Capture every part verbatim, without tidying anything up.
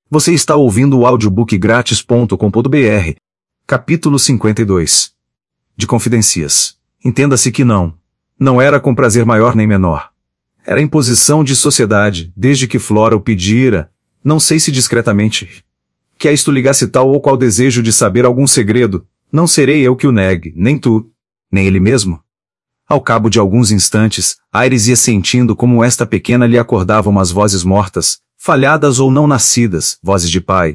Você está ouvindo o audiobook grátis ponto com ponto br. Capítulo cinquenta e dois. De Confidências. Entenda-se que não. Não era com prazer maior nem menor. Era imposição de sociedade, desde que Flora o pedira, não sei se discretamente. Que a isto ligasse tal ou qual desejo de saber algum segredo, não serei eu que o negue, nem tu, nem ele mesmo. Ao cabo de alguns instantes, Aires ia sentindo como esta pequena lhe acordava umas vozes mortas, falhadas ou não nascidas, vozes de pai.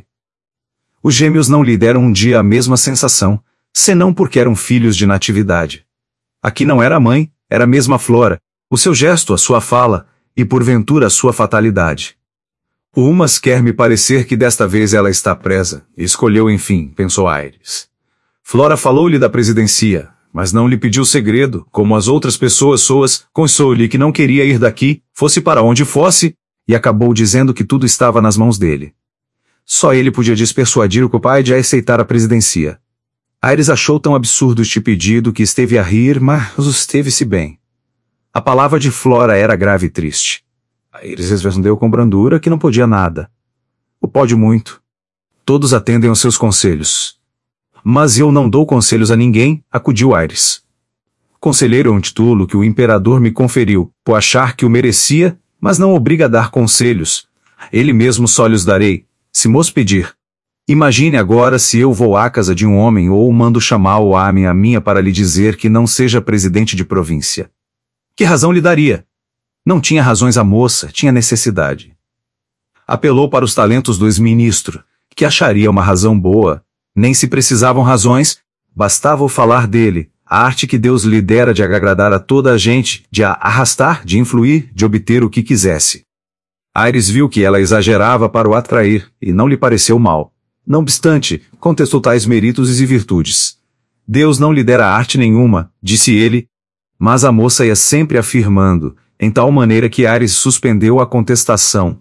Os gêmeos não lhe deram um dia a mesma sensação, senão porque eram filhos de natividade. Aqui não era a mãe, era a mesma Flora, o seu gesto, a sua fala, e porventura a sua fatalidade. Umas quer me parecer que desta vez ela está presa, e escolheu enfim, pensou Aires. Flora falou-lhe da presidencia, mas não lhe pediu segredo, como as outras pessoas suas, consou-lhe que não queria ir daqui, fosse para onde fosse, e acabou dizendo que tudo estava nas mãos dele. Só ele podia despersuadir o pai de aceitar a presidencia. Aires achou tão absurdo este pedido que esteve a rir, mas esteve-se bem. A palavra de Flora era grave e triste. Aires respondeu com brandura que não podia nada. O pode muito. Todos atendem aos seus conselhos. Mas eu não dou conselhos a ninguém, acudiu Aires. Conselheiro é um título que o imperador me conferiu, por achar que o merecia, mas não obriga a dar conselhos. Ele mesmo só lhes darei, se mos pedir. Imagine agora se eu vou à casa de um homem ou mando chamar o homem a minha para lhe dizer que não seja presidente de província. Que razão lhe daria? Não tinha razões a moça, tinha necessidade. Apelou para os talentos do ex-ministro, que acharia uma razão boa. Nem se precisavam razões, bastava o falar dele, a arte que Deus lhe dera de agradar a toda a gente, de a arrastar, de influir, de obter o que quisesse. Aires viu que ela exagerava para o atrair, e não lhe pareceu mal. Não obstante, contestou tais méritos e virtudes. Deus não lhe dera arte nenhuma, disse ele, mas a moça ia sempre afirmando, em tal maneira que Aires suspendeu a contestação.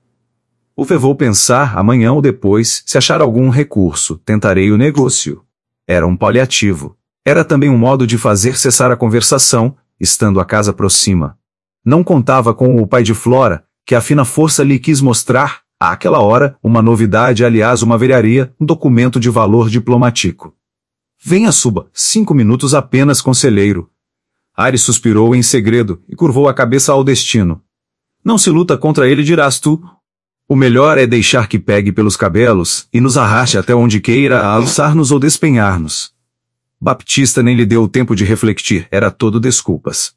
O levou pensar, amanhã ou depois, se achar algum recurso, tentarei o negócio. Era um paliativo. Era também um modo de fazer cessar a conversação, estando a casa próxima. Não contava com o pai de Flora, que a fina força lhe quis mostrar, àquela hora, uma novidade, aliás uma velharia, um documento de valor diplomático. Venha, suba, cinco minutos apenas, conselheiro. Aires suspirou em segredo e curvou a cabeça ao destino. Não se luta contra ele, dirás tu. O melhor é deixar que pegue pelos cabelos e nos arraste até onde queira a alçar-nos ou despenhar-nos. Baptista nem lhe deu o tempo de refletir, era todo desculpas.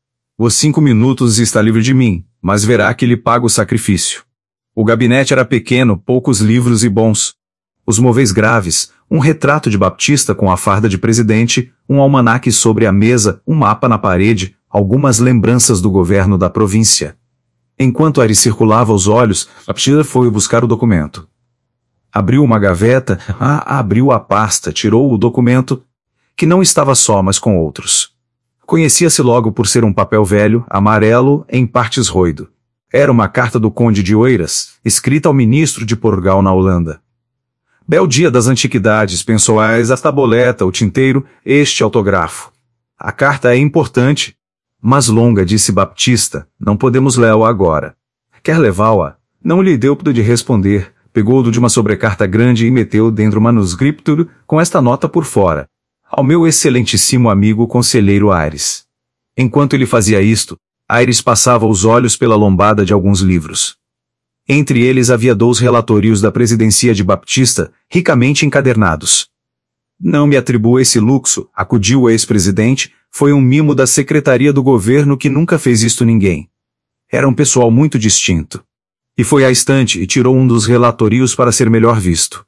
Os cinco minutos está livre de mim, mas verá que lhe pago o sacrifício. O gabinete era pequeno, poucos livros e bons. Os móveis graves, um retrato de Baptista com a farda de presidente, um almanaque sobre a mesa, um mapa na parede, algumas lembranças do governo da província. Enquanto Aires circulava os olhos, Baptista foi buscar o documento. Abriu uma gaveta, ah, abriu a pasta, tirou o documento, que não estava só, mas com outros. Conhecia-se logo por ser um papel velho, amarelo, em partes roído. Era uma carta do conde de Oeiras, escrita ao ministro de Portugal na Holanda. Bel dia das antiguidades, pensou Aires, a taboleta, o tinteiro, este autógrafo. A carta é importante, mas longa, disse Baptista, não podemos lê-la agora. Quer levá-la? Não lhe deu de responder, pegou-o de uma sobrecarta grande e meteu dentro o manuscrito com esta nota por fora. Ao meu excelentíssimo amigo conselheiro Aires. Enquanto ele fazia isto, Aires passava os olhos pela lombada de alguns livros. Entre eles havia dois relatórios da presidencia de Baptista, ricamente encadernados. Não me atribua esse luxo, acudiu o ex-presidente, foi um mimo da secretaria do governo que nunca fez isto ninguém. Era um pessoal muito distinto. E foi à estante e tirou um dos relatórios para ser melhor visto.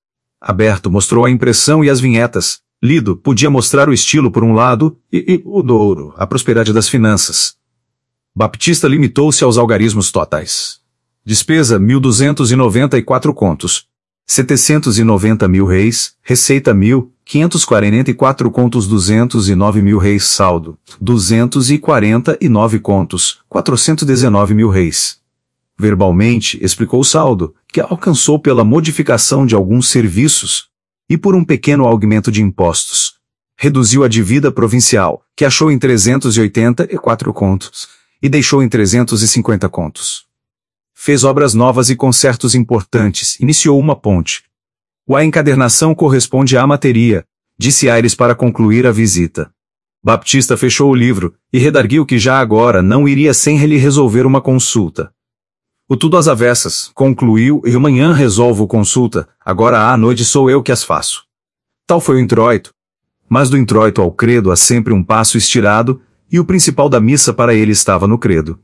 Aberto mostrou a impressão e as vinhetas. Lido, podia mostrar o estilo por um lado, e, e o douro, a prosperidade das finanças. Baptista limitou-se aos algarismos totais. Despesa mil duzentos e noventa e quatro contos. setecentos e noventa mil réis, receita mil, quinhentos e quarenta e quatro contos, duzentos e nove mil réis, saldo, duzentos e quarenta e nove contos, quatrocentos e dezenove mil réis. Verbalmente, explicou o saldo, que alcançou pela modificação de alguns serviços, e por um pequeno aumento de impostos. Reduziu a dívida provincial, que achou em trezentos e oitenta e quatro contos, e deixou em trezentos e cinquenta contos. fez obras novas e concertos importantes, iniciou uma ponte. A encadernação corresponde à matéria, disse Aires para concluir a visita. Baptista fechou o livro, e redarguiu que já agora não iria sem lhe resolver uma consulta. O tudo às avessas, concluiu, e amanhã resolvo consulta, agora à noite sou eu que as faço. Tal foi o introito. Mas do introito ao credo há sempre um passo estirado, e o principal da missa para ele estava no credo.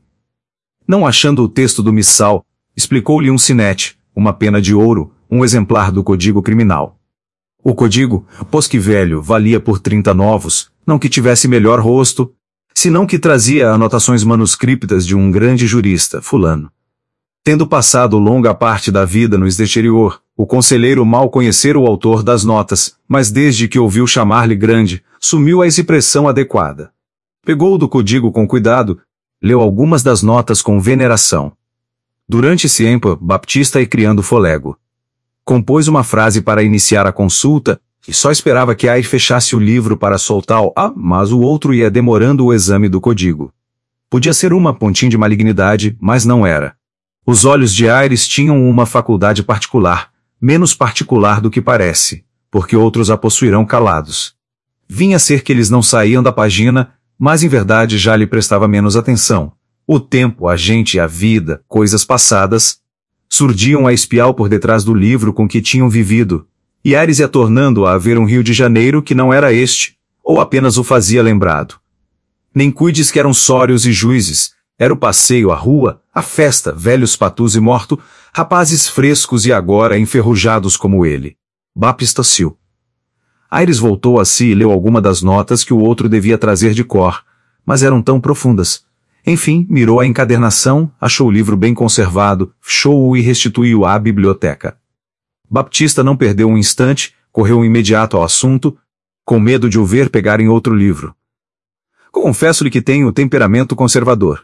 Não achando o texto do missal, explicou-lhe um sinete, uma pena de ouro, um exemplar do Código Criminal. O código, pois que velho, valia por trinta novos, não que tivesse melhor rosto, senão que trazia anotações manuscriptas de um grande jurista, fulano. Tendo passado longa parte da vida no exterior, o conselheiro mal conhecera o autor das notas, mas desde que ouviu chamar-lhe grande, sumiu a expressão adequada. Pegou-o do código com cuidado, leu algumas das notas com veneração. Durante esse tempo, Baptista ia criando folego. Compôs uma frase para iniciar a consulta, e só esperava que Aires fechasse o livro para soltar-o, ah, mas o outro ia demorando o exame do código. Podia ser uma pontinha de malignidade, mas não era. Os olhos de Aires tinham uma faculdade particular, menos particular do que parece, porque outros a possuirão calados. Vinha a ser que eles não saíam da página, mas em verdade já lhe prestava menos atenção. O tempo, a gente, a vida, coisas passadas, surdiam a espiá-lo por detrás do livro com que tinham vivido, e Aires ia tornando a ver um Rio de Janeiro que não era este, ou apenas o fazia lembrado. Nem cuides que eram sórios e juízes, era o passeio, a rua, a festa, velhos patus e morto, rapazes frescos e agora enferrujados como ele. Baptista Sil. Aires voltou a si e leu alguma das notas que o outro devia trazer de cor, mas eram tão profundas. Enfim, mirou a encadernação, achou o livro bem conservado, fechou-o e restituiu-o à biblioteca. Baptista não perdeu um instante, correu imediato ao assunto, com medo de o ver pegar em outro livro. Confesso-lhe que tenho temperamento conservador.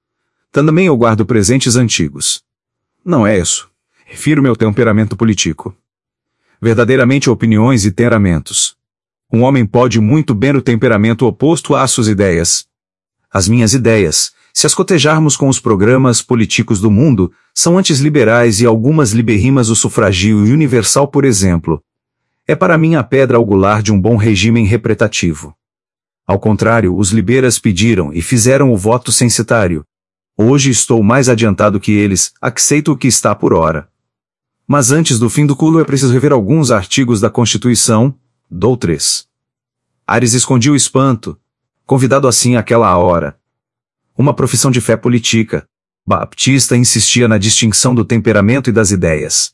Também eu guardo presentes antigos. Não é isso. Refiro meu temperamento político. Verdadeiramente opiniões e temperamentos. Um homem pode muito bem o temperamento oposto às suas ideias. As minhas ideias, se as cotejarmos com os programas políticos do mundo, são anti-liberais e algumas liberrimas o sufragio universal, por exemplo. É para mim a pedra angular de um bom regime representativo. Ao contrário, os liberais pediram e fizeram o voto censitário. Hoje estou mais adiantado que eles, aceito o que está por hora. Mas antes do fim do culo é preciso rever alguns artigos da Constituição, dou três. Aires escondia o espanto, convidado assim àquela hora. Uma profissão de fé política. Baptista insistia na distinção do temperamento e das ideias.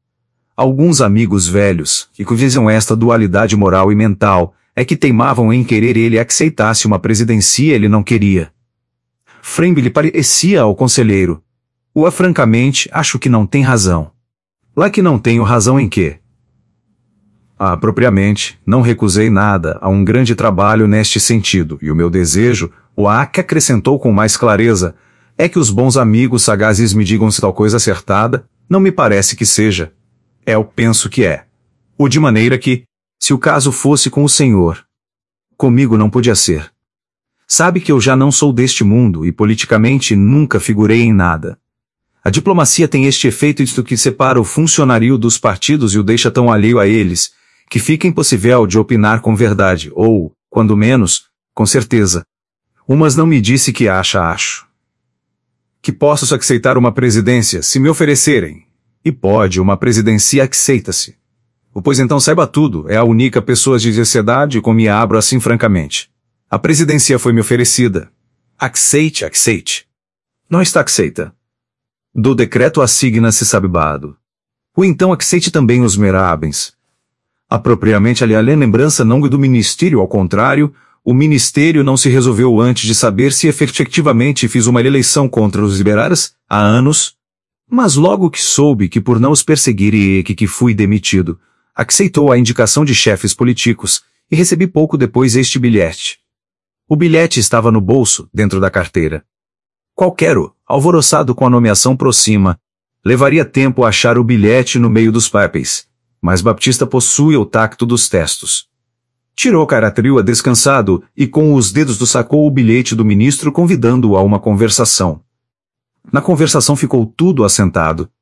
Alguns amigos velhos, que conviviam esta dualidade moral e mental, é que teimavam em querer ele aceitasse uma presidência ele não queria. Frembe lhe parecia ao conselheiro. O francamente, acho que não tem razão. Lá que não tenho razão em quê? Ah, propriamente, não recusei nada a um grande trabalho neste sentido, e o meu desejo, o a que acrescentou com mais clareza, é que os bons amigos sagazes me digam se tal coisa acertada, não me parece que seja. É o penso que é. O de maneira que, se o caso fosse com o senhor, comigo não podia ser. Sabe que eu já não sou deste mundo e politicamente nunca figurei em nada. A diplomacia tem este efeito isto que separa o funcionário dos partidos e o deixa tão alheio a eles, que fica impossível de opinar com verdade, ou, quando menos, com certeza. Umas não me disse que acha acho. Que posso aceitar uma presidência, se me oferecerem. E pode, uma presidência aceita-se. Pois então saiba tudo, é a única pessoa de sociedade com me abro assim francamente. A presidência foi me oferecida. Aceite, aceite. Não está aceita. Do decreto assigna-se sabibado. Ou então aceite também os merabens. Apropriamente ali a lembrança não do ministério, ao contrário, o ministério não se resolveu antes de saber se efetivamente fiz uma eleição contra os liberais, há anos, mas logo que soube que por não os perseguir e que, que fui demitido, aceitou a indicação de chefes políticos, e recebi pouco depois este bilhete. O bilhete estava no bolso, dentro da carteira. Qualquer-o, alvoroçado com a nomeação por cima, levaria tempo a achar o bilhete no meio dos papéis, mas Baptista possui o tacto dos textos. Tirou Caratril descansado e com os dedos do sacou o bilhete do ministro convidando-o a uma conversação. Na conversação ficou tudo assentado.